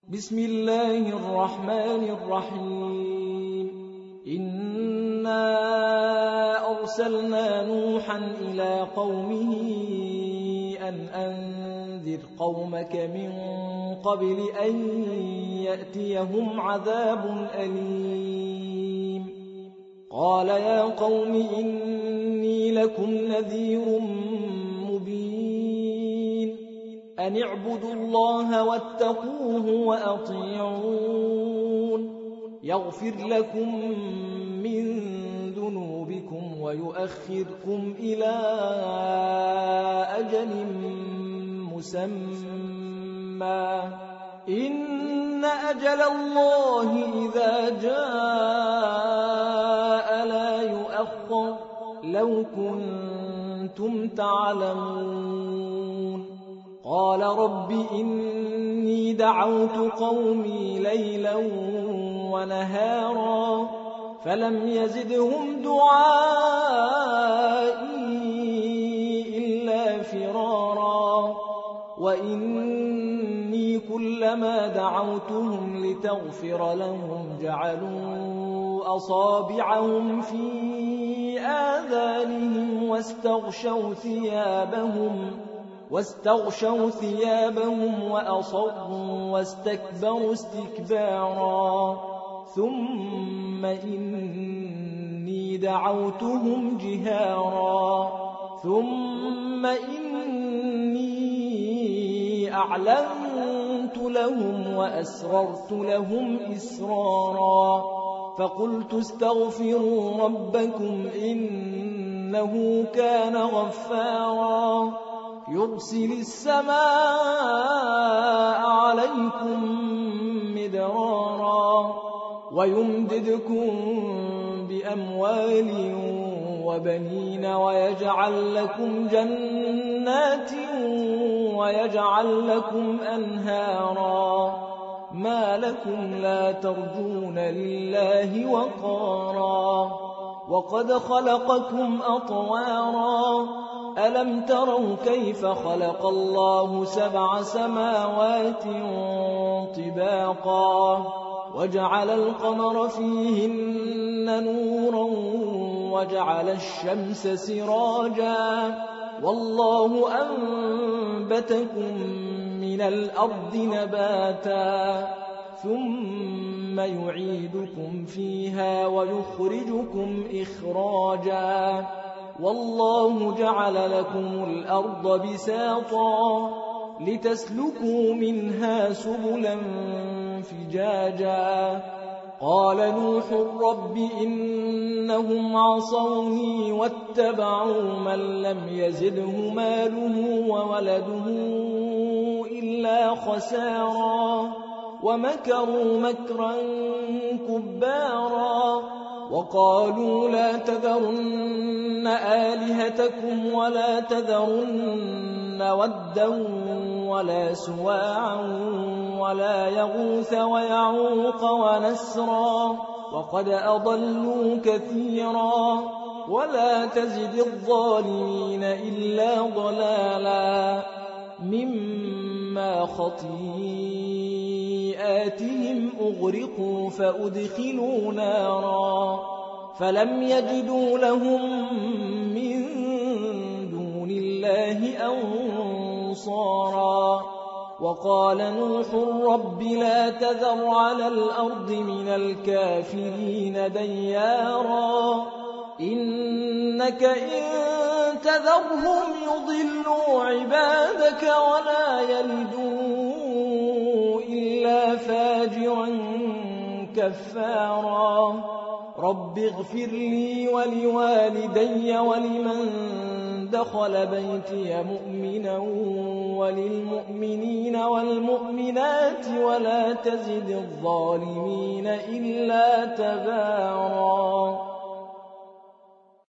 بسم الله الرحمن الرحيم إنا أرسلنا نوحا إلى قومه أن أنذر قومك من قبل أن يأتيهم عذاب أليم قال يا قوم إني لكم نذير مبين أن اعبدوا الله واتقوه وأطيعون يغفر لكم من ذنوبكم ويؤخركم إلى أجل مسمى إن أجل الله إذا جاء لا يؤخر لو كنتم تعلمون قال رب إني دعوت قومي ليلا ونهارا فلم يزدهم دعائي إلا فرارا وإني كلما دعوتهم لتغفر لهم جعلوا أصابعهم في آذانهم واستغشوا ثيابهم وأصروا واستكبروا استكبارا ثم إني دعوتهم جهارا ثم إني أعلنت لهم وأسررت لهم إسرارا فقلت استغفروا ربكم إنه كان غفارا يرسل السماء عليكم مدرارا ويمددكم بأموال وبنين ويجعل لكم جنات ويجعل لكم أنهارا ما لكم لا ترجون لله وقارا وقد خلقكم أطوارا ألم تروا كيف خلق الله 7 سماوات طباقا وجعل القمر فيهن نورا وجعل الشمس سراجا والله أنبتكم من الأرض نباتا ثم يعيدكم فيها ويخرجكم إخراجا والله جعل لكم الأرض بساطا لتسلكوا منها سبلا فجاجا قال نوح رب إنهم عصوني واتبعوا من لم يزده ماله وولده إلا خسارا ومكروا مكرا كبارا وقالوا لا تذرن آلهتكم ولا تذرن ودا ولا سواعا ولا يغوث ويعوق ونسرا وقد أضلوا كثيرا ولا تزد الظالمين إلا ضلالا مما خطيئاتهم أغرقوا فأدخلوا نارا فلم يجدوا لهم من دون الله أنصارا وقال نوح رب لا تذر على الأرض من الكافرين ديارا إنك إن تذرهم يضلوا عبادك ولا يلدوا إلا فاجرا كفارا رب اغفر لي ولوالدي ولمن دخل بيتي مؤمنا وللمؤمنين والمؤمنات ولا تزد الظالمين إلا تبارا